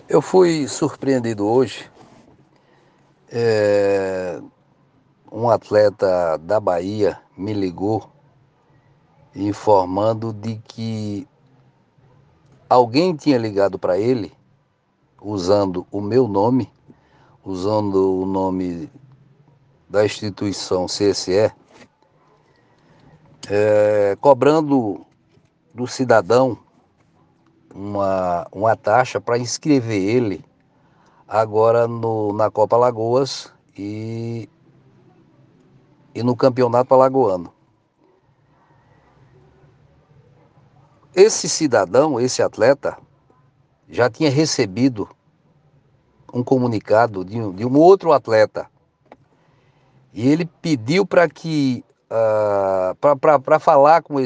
Eu fui surpreendido hoje. Um atleta da Bahia me ligou informando de que alguém tinha ligado para ele usando o meu nome, usando o nome da instituição CSE, cobrando do cidadão uma taxa para inscrever ele agora na Copa Alagoas e no Campeonato Alagoano. Esse cidadão, esse atleta, já tinha recebido um comunicado de um outro atleta e ele pediu para que para falar com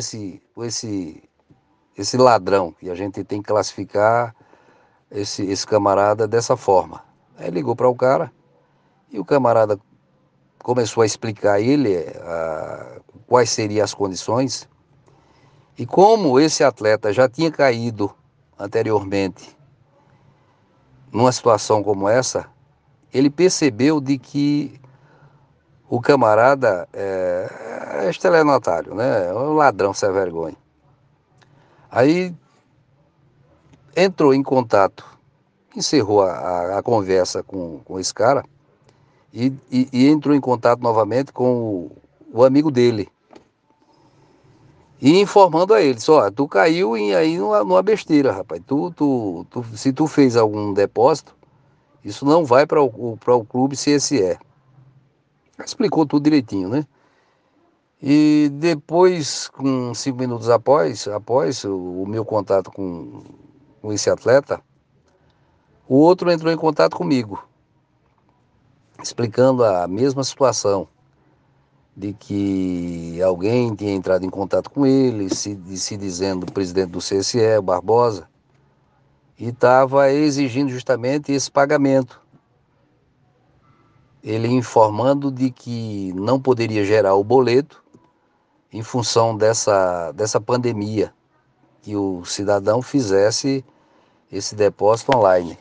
esse ladrão, e a gente tem que classificar esse camarada dessa forma. Aí ligou para o cara e o camarada começou a explicar a ele quais seriam as condições. E como esse atleta já tinha caído anteriormente numa situação como essa, ele percebeu de que o camarada é estelionatário, né? É um ladrão sem vergonha. Aí entrou em contato, encerrou a conversa com esse cara e entrou em contato novamente com o amigo dele. E informando a ele, só, tu caiu aí numa besteira, rapaz. Se tu fez algum depósito, isso não vai para o clube CSE. Explicou tudo direitinho, né? E depois, com 5 minutos após o meu contato com esse atleta, o outro entrou em contato comigo, explicando a mesma situação, de que alguém tinha entrado em contato com ele, se dizendo presidente do CSE, o Barbosa, e estava exigindo justamente esse pagamento. Ele informando de que não poderia gerar o boleto em função dessa pandemia, que o cidadão fizesse esse depósito online.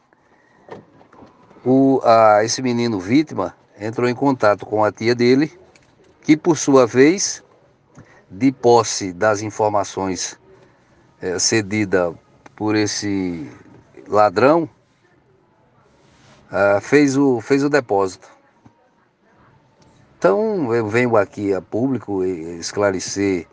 Esse menino vítima entrou em contato com a tia dele, que por sua vez, de posse das informações cedida por esse ladrão, fez o depósito. Então eu venho aqui a público esclarecer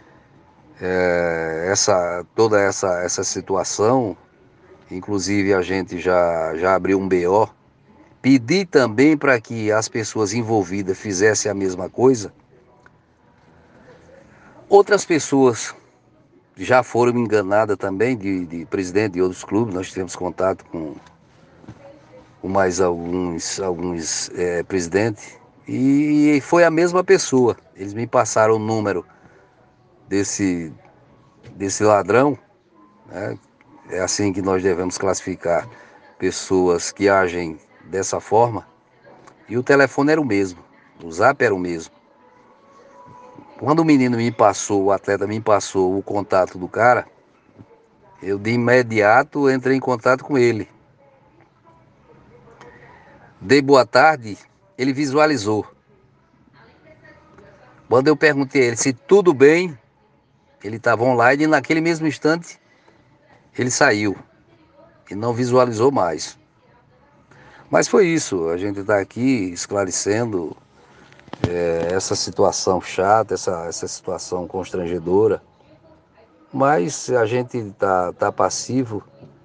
toda essa situação. Inclusive a gente já abriu um BO. Pedi também para que as pessoas envolvidas fizessem a mesma coisa. Outras pessoas já foram enganadas também, de presidente de outros clubes. Nós tivemos contato com mais alguns presidentes, e foi a mesma pessoa. Eles me passaram o número desse ladrão, né? É assim que nós devemos classificar pessoas que agem dessa forma. E o telefone era o mesmo, o zap era o mesmo. Quando o atleta me passou o contato do cara, eu de imediato entrei em contato com ele. Dei boa tarde, ele visualizou. Quando eu perguntei a ele se tudo bem, ele estava online e naquele mesmo instante ele saiu e não visualizou mais. Mas foi isso, a gente está aqui esclarecendo essa situação chata, essa situação constrangedora. Mas a gente tá passivo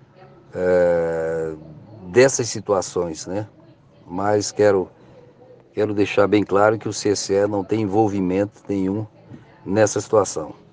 dessas situações, né? Mas quero deixar bem claro que o CSE não tem envolvimento nenhum nessa situação.